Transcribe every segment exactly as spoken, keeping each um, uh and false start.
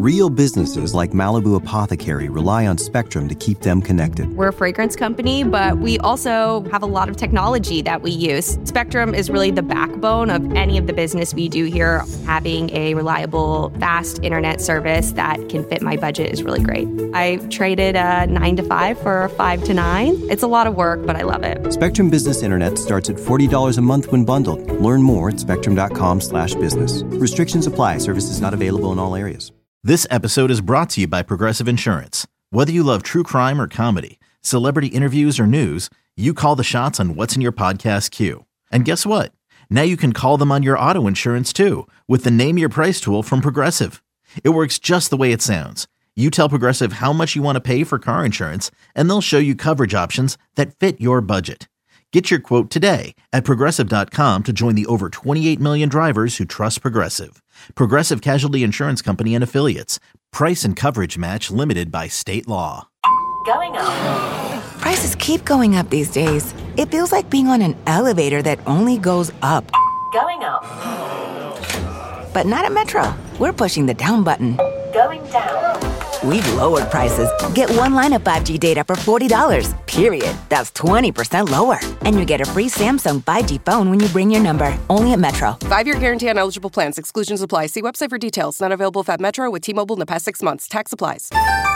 Real businesses like Malibu Apothecary rely on Spectrum to keep them connected. We're a fragrance company, but we also have a lot of technology that we use. Spectrum is really the backbone of any of the business we do here. Having a reliable, fast internet service that can fit my budget is really great. I traded a nine to five for a five to nine. It's a lot of work, but I love it. Spectrum Business Internet starts at forty dollars a month when bundled. Learn more at spectrum.com slash business. Restrictions apply. Services not available in all areas. This episode is brought to you by Progressive Insurance. Whether you love true crime or comedy, celebrity interviews or news, you call the shots on what's in your podcast queue. And guess what? Now you can call them on your auto insurance too with the Name Your Price tool from Progressive. It works just the way it sounds. You tell Progressive how much you want to pay for car insurance, and they'll show you coverage options that fit your budget. Get your quote today at Progressive dot com to join the over twenty-eight million drivers who trust Progressive. Progressive Casualty Insurance Company and Affiliates. Price and coverage match limited by state law. Going up. Prices keep going up these days. It feels like being on an elevator that only goes up. Going up. But not at Metro. We're pushing the down button. Going down. We've lowered prices. Get one line of five G data for forty dollars, period. That's twenty percent lower. And you get a free Samsung five G phone when you bring your number. Only at Metro. Five-year guarantee on eligible plans. Exclusions apply. See website for details. Not available at Metro with T-Mobile in the past six months. Tax applies.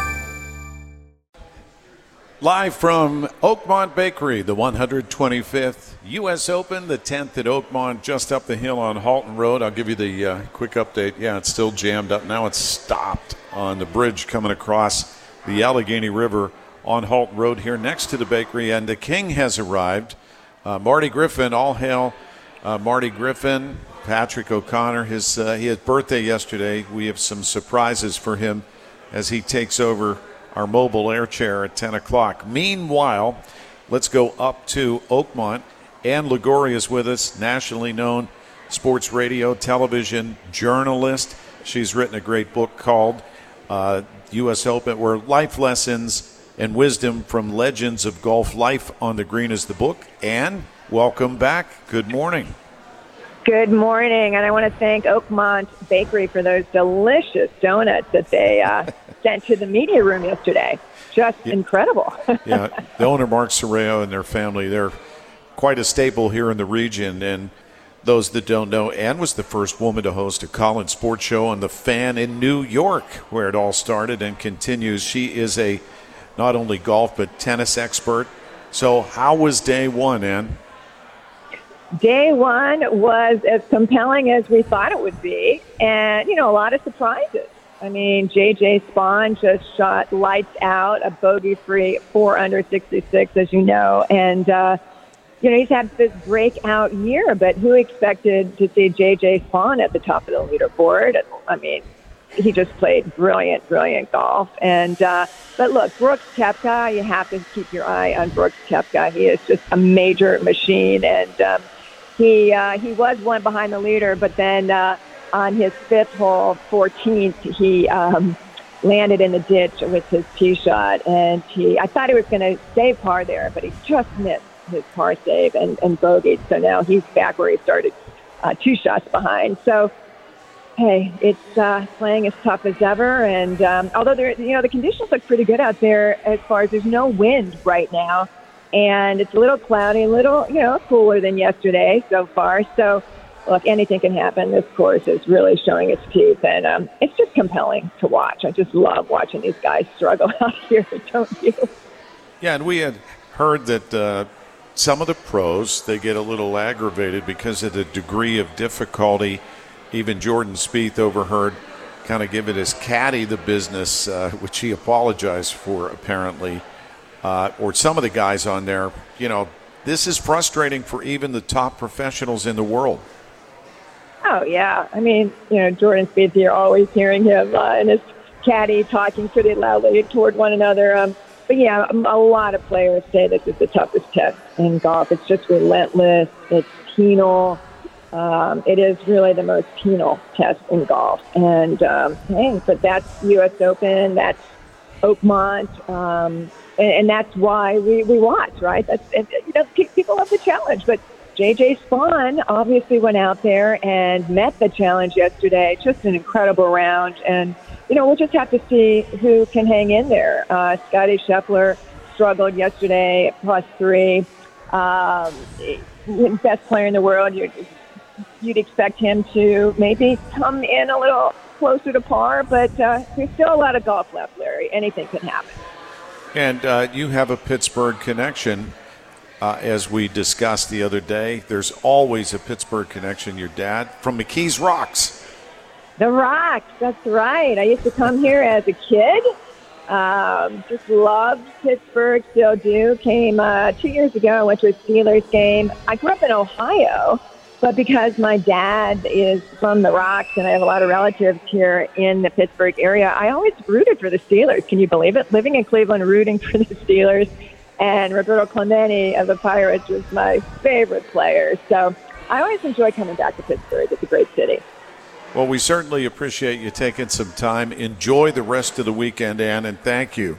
Live from Oakmont Bakery, the one hundred twenty-fifth U S Open, the tenth at Oakmont, just up the hill on Halton Road. I'll give you the uh, quick update. Yeah, it's still jammed up. Now it's stopped on the bridge coming across the Allegheny River on Halton Road here next to the bakery. And the king has arrived. Uh, Marty Griffin, all hail uh, Marty Griffin. Patrick O'Connor, his, uh, he had birthday yesterday. We have some surprises for him as he takes over our mobile air chair at ten o'clock. Meanwhile, let's go up to Oakmont. Ann Liguori is with us, nationally known sports radio, television journalist. She's written a great book called uh, U S Open, where life lessons and wisdom from legends of golf. Life on the Green is the book. Ann, welcome back. Good morning. Good morning, and I want to thank Oakmont Bakery for those delicious donuts that they uh, sent to the media room yesterday. Just yeah. incredible. Yeah, the owner, Mark Sorreo, and their family, they're quite a staple here in the region. And those that don't know, Ann was the first woman to host a Collins sports show on The Fan in New York, where it all started and continues. She is a not only golf but tennis expert. So how was day one, Ann? Day one was as compelling as we thought it would be, and, you know, a lot of surprises. I mean, J J Spaun just shot lights out, a bogey-free four under sixty-six, as you know, and, uh, you know, he's had this breakout year, but who expected to see J J Spaun at the top of the leaderboard? I mean, he just played brilliant, brilliant golf. And uh, but look, Brooks Koepka, you have to keep your eye on Brooks Koepka. He is just a major machine, and um, he uh, he was one behind the leader, but then uh, on his fifth hole, fourteenth, he um, landed in the ditch with his tee shot, and he I thought he was going to save par there, but he just missed his par save and, and bogeyed. So now he's back where he started, uh, two shots behind. So, hey, it's uh, playing as tough as ever. And um, although there, you know, the conditions look pretty good out there as far as there's no wind right now, and it's a little cloudy, a little, you know, cooler than yesterday so far. So, look, anything can happen. This course is really showing its teeth, and um, it's just compelling to watch. I just love watching these guys struggle out here, don't you? Yeah, and we had heard that uh, some of the pros, they get a little aggravated because of the degree of difficulty. Even Jordan Spieth overheard kind of give it his caddy the business, uh, which he apologized for apparently, uh, or some of the guys on there. You know, this is frustrating for even the top professionals in the world. Oh, yeah. I mean, you know, Jordan Spieth, you're always hearing him uh, and his caddy talking pretty loudly toward one another. Um, but, yeah, a lot of players say this is the toughest test in golf. It's just relentless. It's penal. Um, it is really the most penal test in golf. And, um, hey, but that's U S Open. That's Oakmont. Um, and, and that's why we, we watch, right? That's, and, you know, people love the challenge. But J J Spaun obviously went out there and met the challenge yesterday. Just an incredible round. And you know, we'll just have to see who can hang in there. Uh, Scotty Scheffler struggled yesterday at plus three. Um, best player in the world. You'd, you'd expect him to maybe come in a little closer to par, but uh, there's still a lot of golf left, Larry. Anything can happen. And uh, you have a Pittsburgh connection. Uh, as we discussed the other day, there's always a Pittsburgh connection. Your dad from McKees Rocks. The Rocks, that's right. I used to come here as a kid. Um, just loved Pittsburgh, still do. Came uh, two years ago. I went to a Steelers game. I grew up in Ohio, but because my dad is from the Rocks and I have a lot of relatives here in the Pittsburgh area, I always rooted for the Steelers. Can you believe it? Living in Cleveland, rooting for the Steelers. And Roberto Clemente of the Pirates was my favorite player. So I always enjoy coming back to Pittsburgh. It's a great city. Well, we certainly appreciate you taking some time. Enjoy the rest of the weekend, Ann, and thank you.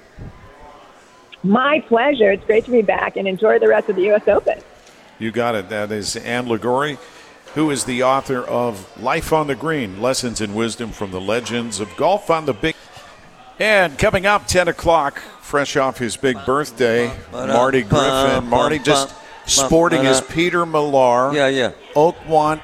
My pleasure. It's great to be back, and enjoy the rest of the U S Open. You got it. That is Ann Liguori, who is the author of Life on the Green, Lessons in Wisdom from the Legends of Golf on the Big. And coming up, ten o'clock, fresh off his big birthday, Marty Griffin. Marty just sporting his Peter Millar yeah, yeah. Oaklawn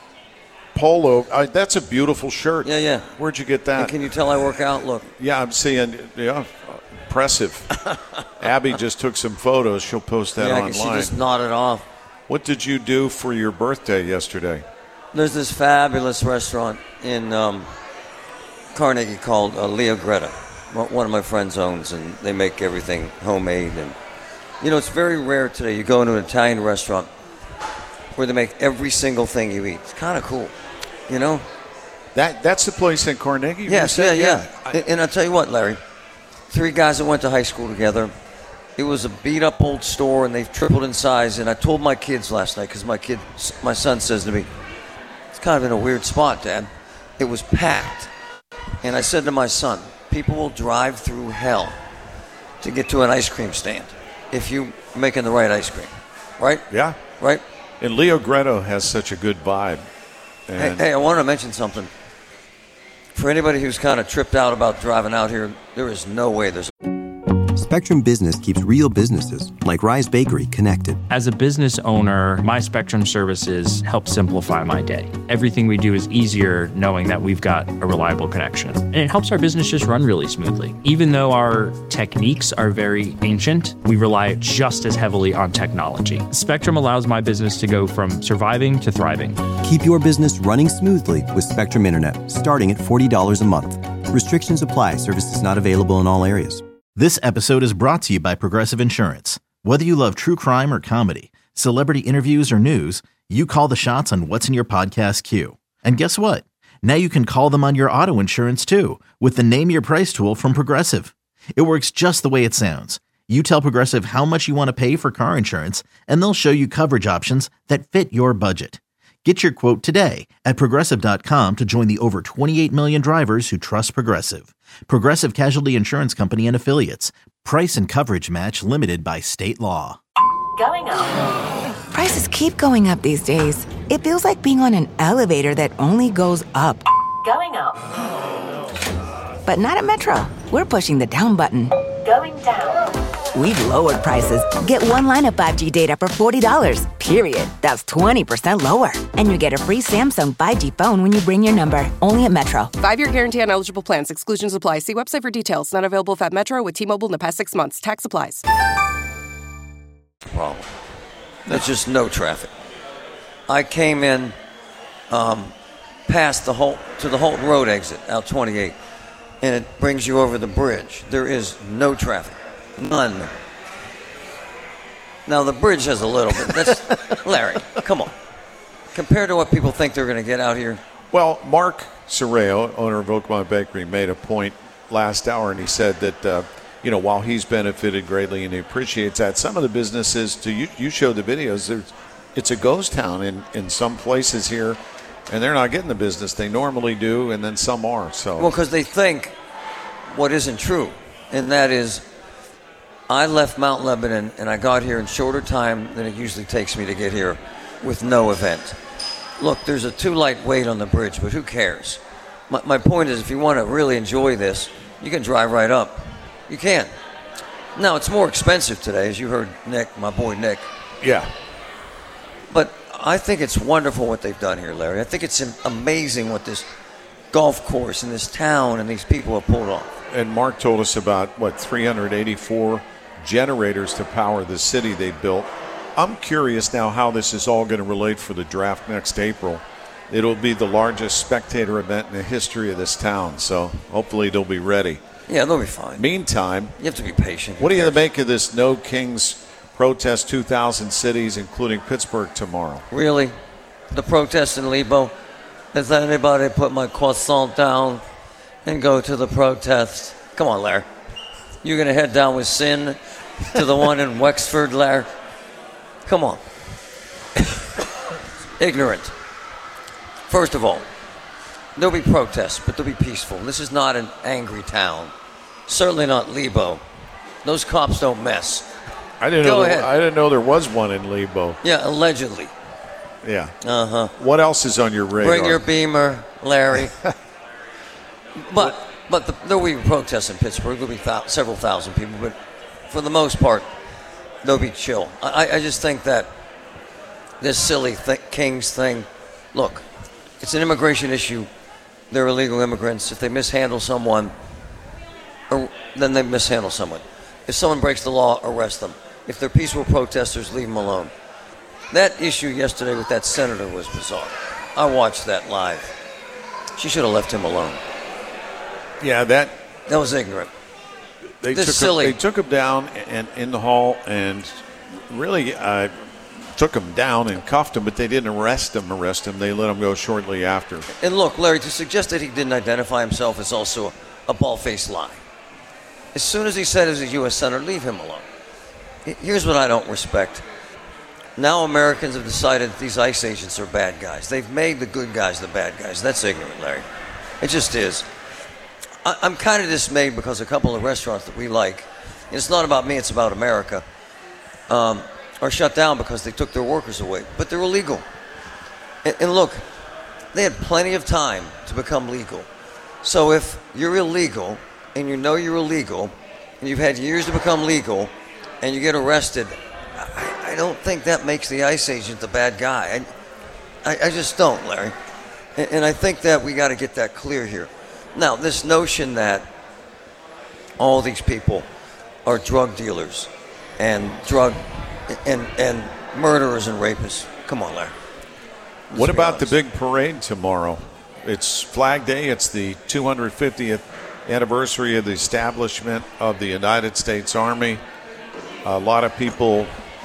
polo. Uh, that's a beautiful shirt. Yeah, yeah. Where'd you get that? And can you tell I work out? Look. Yeah, I'm seeing, yeah, impressive. Abby just took some photos. She'll post that yeah, online. She just nodded off. What did you do for your birthday yesterday? There's this fabulous restaurant in um, Carnegie called uh, Leo Greta. One of my friends owns, and they make everything homemade. And you know, it's very rare today. You go into an Italian restaurant where they make every single thing you eat. It's kind of cool, you know. That that's the place in Carnegie. Yes, yeah, yeah. yeah. I, and I'll tell you what, Larry. Three guys that went to high school together. It was a beat-up old store, and they've tripled in size. And I told my kids last night because my kid, my son, says to me, "It's kind of in a weird spot, Dad." It was packed, and I said to my son, people will drive through hell to get to an ice cream stand if you're making the right ice cream. Right? Yeah. Right? And Leo Greta has such a good vibe. Hey, hey, I wanted to mention something. For anybody who's kind of tripped out about driving out here, there is no way there's... Spectrum Business keeps real businesses, like Rise Bakery, connected. As a business owner, my Spectrum services help simplify my day. Everything we do is easier knowing that we've got a reliable connection. And it helps our business just run really smoothly. Even though our techniques are very ancient, we rely just as heavily on technology. Spectrum allows my business to go from surviving to thriving. Keep your business running smoothly with Spectrum Internet, starting at forty dollars a month. Restrictions apply. Services not available in all areas. This episode is brought to you by Progressive Insurance. Whether you love true crime or comedy, celebrity interviews or news, you call the shots on what's in your podcast queue. And guess what? Now you can call them on your auto insurance too with the Name Your Price tool from Progressive. It works just the way it sounds. You tell Progressive how much you want to pay for car insurance, and they'll show you coverage options that fit your budget. Get your quote today at Progressive dot com to join the over twenty-eight million drivers who trust Progressive. Progressive Casualty Insurance Company and Affiliates. Price and coverage match limited by state law. Going up. Prices keep going up these days. It feels like being on an elevator that only goes up. Going up. But not at Metro. We're pushing the down button. Going down. We've lowered prices. Get one line of five G data for forty dollars, period. That's twenty percent lower. And you get a free Samsung five G phone when you bring your number. Only at Metro. Five-year guarantee on eligible plans. Exclusions apply. See website for details. Not available if at Metro with T-Mobile in the past six months. Tax applies. Problem. There's just no traffic. I came in um, past the Holt, to the Holton Road exit, out twenty-eight, and it brings you over the bridge. There is no traffic. None. Now, the bridge has a little bit. That's, Larry, come on. Compared to what people think they're going to get out here. Well, Mark Sorreo, owner of Oakmont Bakery, made a point last hour, and he said that, uh, you know, while he's benefited greatly and he appreciates that, some of the businesses, to you, you showed the videos, there's, it's a ghost town in, in some places here, and they're not getting the business they normally do, and then some are. So Well, because they think what isn't true, and that is, I left Mount Lebanon and I got here in shorter time than it usually takes me to get here with no event. Look, there's a too light weight on the bridge, but who cares? My, my point is, if you want to really enjoy this, you can drive right up. You can. Now, it's more expensive today, as you heard Nick, my boy Nick. Yeah. But I think it's wonderful what they've done here, Larry. I think it's amazing what this golf course and this town and these people have pulled off. And Mark told us about, what, three hundred eighty-four generators to power the city they built. I'm curious now how this is all going to relate for the draft next April. It'll be the largest spectator event in the history of this town, so hopefully they'll be ready. Yeah, they'll be fine. Meantime, you have to be patient. What do you make of this No Kings protest, two thousand cities, including Pittsburgh, tomorrow? Really? The protest in Lebo? Does anybody put my croissant down and go to the protest? Come on, Larry. You're going to head down with Sin to the one in Wexford, Larry? Come on. Ignorant. First of all, there'll be protests, but they'll be peaceful. This is not an angry town. Certainly not Lebo. Those cops don't mess. I didn't Go know. ahead. There, I didn't know there was one in Lebo. Yeah, allegedly. Yeah. Uh huh. What else is on your radar? Bring your Beamer, Larry. but but the, there'll be protests in Pittsburgh. There'll be th- several thousand people, but for the most part, they'll be chill. I, I just think that this silly th- Kings thing. Look, it's an immigration issue. They're illegal immigrants. If they mishandle someone, or, then they mishandle someone. If someone breaks the law, arrest them. If they're peaceful protesters, leave them alone. That issue yesterday with that senator was bizarre. I watched that live. She should have left him alone. Yeah, that that was ignorant. They this took silly. Him, they took him down and in the hall and really uh, took him down and cuffed him, but they didn't arrest him. Arrest him. They let him go shortly after. And look, Larry, to suggest that he didn't identify himself is also a, a bald-faced lie. As soon as he said as a U S senator, leave him alone. Here's what I don't respect. Now Americans have decided that these ICE agents are bad guys. They've made the good guys the bad guys. That's ignorant, Larry. It just is. I, I'm kind of dismayed because a couple of restaurants that we like, and it's not about me, it's about America, um, are shut down because they took their workers away. But they're illegal. And, and look, they had plenty of time to become legal. So if you're illegal, and you know you're illegal, and you've had years to become legal, and you get arrested, I, I don't think that makes the ICE agent the bad guy. I, I, I just don't, Larry. And, and I think that we got to get that clear here. Now, this notion that all these people are drug dealers and drug and and murderers and rapists. Come on, Larry. Let's what about honest. the big parade tomorrow? It's Flag Day. It's the two hundred fiftieth anniversary of the establishment of the United States Army. A lot of people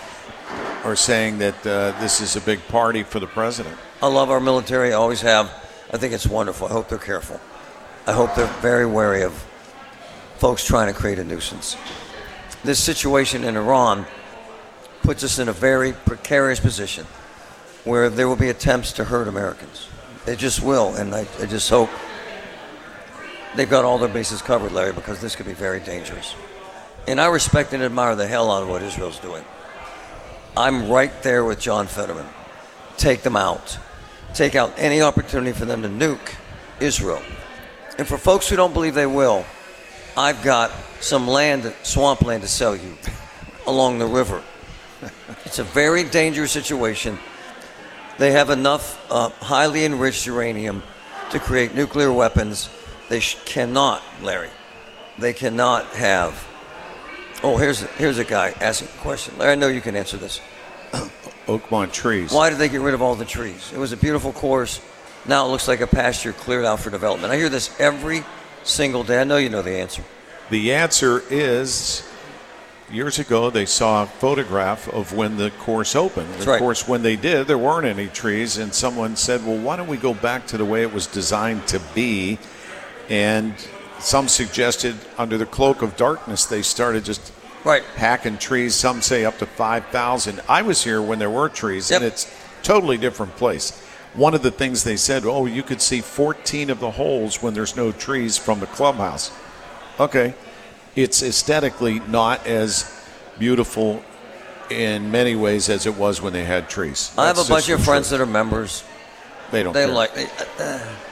are saying that uh, this is a big party for the president. I love our military. I always have. I think it's wonderful. I hope they're careful. I hope they're very wary of folks trying to create a nuisance. This situation in Iran puts us in a very precarious position where there will be attempts to hurt Americans. They just will, and I, I just hope they've got all their bases covered, Larry, because this could be very dangerous. And I respect and admire the hell out of what Israel's doing. I'm right there with John Fetterman. Take them out. Take out any opportunity for them to nuke Israel. And for folks who don't believe they will, I've got some land, swampland to sell you along the river. It's a very dangerous situation. They have enough uh, highly enriched uranium to create nuclear weapons. They sh- cannot, Larry, they cannot have. Oh, here's a, here's a guy asking a question. Larry, I know you can answer this. Oakmont trees. Why did they get rid of all the trees? It was a beautiful course. Now it looks like a pasture cleared out for development. I hear this every single day. I know you know the answer. The answer is, years ago they saw a photograph of when the course opened. That's of right. course, when they did, there weren't any trees, and someone said, well, why don't we go back to the way it was designed to be? And some suggested under the cloak of darkness they started just right. hacking trees. Some say up to five thousand. I was here when there were trees, Yep. and it's a totally different place. One of the things they said, oh, you could see fourteen of the holes when there's no trees from the clubhouse. Okay. It's aesthetically not as beautiful in many ways as it was when they had trees. I have That's a bunch just of the friends truth. that are members. They don't They care. like. Uh,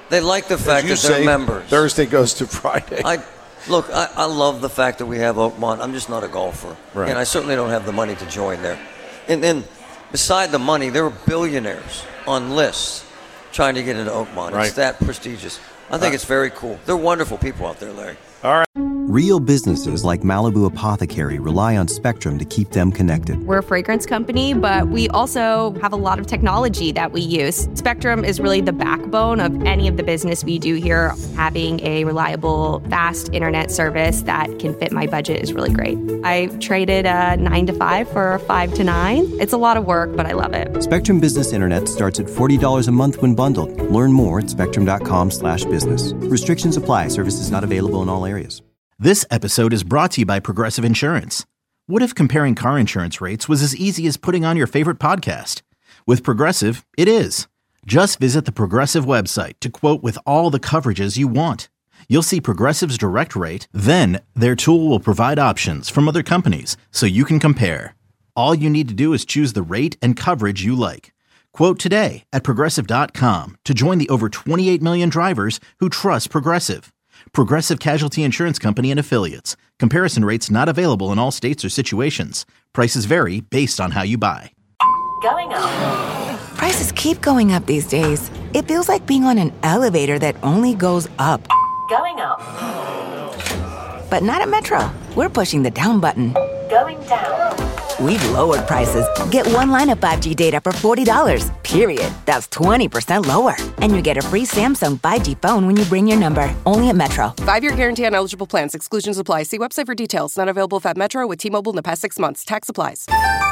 They like the fact As you that they're say, members. Thursday goes to Friday. I Look, I, I love the fact that we have Oakmont. I'm just not a golfer. Right. And I certainly don't have the money to join there. And then, beside the money, there are billionaires on lists trying to get into Oakmont. Right. It's that prestigious. I think Uh, it's very cool. They're wonderful people out there, Larry. All right. Real businesses like Malibu Apothecary rely on Spectrum to keep them connected. We're a fragrance company, but we also have a lot of technology that we use. Spectrum is really the backbone of any of the business we do here. Having a reliable, fast internet service that can fit my budget is really great. I traded a nine to five for a five to nine. It's a lot of work, but I love it. Spectrum Business Internet starts at forty dollars a month when bundled. Learn more at spectrum.com slash business. Restrictions apply. Services not available in all areas. This episode is brought to you by Progressive Insurance. What if comparing car insurance rates was as easy as putting on your favorite podcast? With Progressive, it is. Just visit the Progressive website to quote with all the coverages you want. You'll see Progressive's direct rate, then their tool will provide options from other companies so you can compare. All you need to do is choose the rate and coverage you like. Quote today at progressive dot com to join the over twenty-eight million drivers who trust Progressive. Progressive Casualty Insurance Company and Affiliates. Comparison rates not available in all states or situations. Prices vary based on how you buy. Going up. Prices keep going up these days. It feels like being on an elevator that only goes up. Going up. But not at Metro. We're pushing the down button. Going down. We've lowered prices. Get one line of five G data for forty dollars, period. That's twenty percent lower. And you get a free Samsung five G phone when you bring your number. Only at Metro. Five-year guarantee on eligible plans. Exclusions apply. See website for details. Not available at Metro with T-Mobile in the past six months. Tax applies.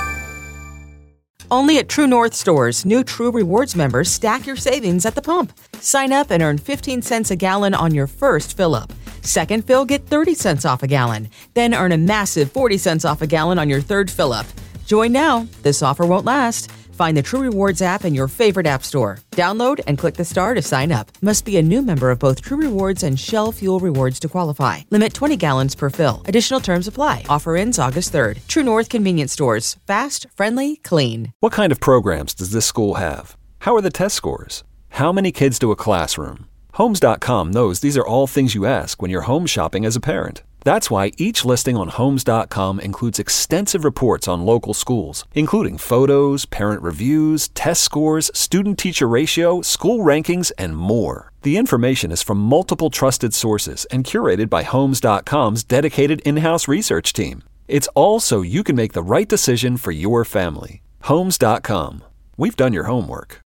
Only at True North stores, new True Rewards members stack your savings at the pump. Sign up and earn fifteen cents a gallon on your first fill-up. Second fill, get thirty cents off a gallon. Then earn a massive forty cents off a gallon on your third fill-up. Join now. This offer won't last. Find the True Rewards app in your favorite app store. Download and click the star to sign up. Must be a new member of both True Rewards and Shell Fuel Rewards to qualify. Limit twenty gallons per fill. Additional terms apply. Offer ends August third. True North Convenience Stores. Fast, friendly, clean. What kind of programs does this school have? How are the test scores? How many kids do a classroom? Homes dot com knows these are all things you ask when you're home shopping as a parent. That's why each listing on Homes dot com includes extensive reports on local schools, including photos, parent reviews, test scores, student-teacher ratio, school rankings, and more. The information is from multiple trusted sources and curated by Homes dot com's dedicated in-house research team. It's all so you can make the right decision for your family. Homes dot com. We've done your homework.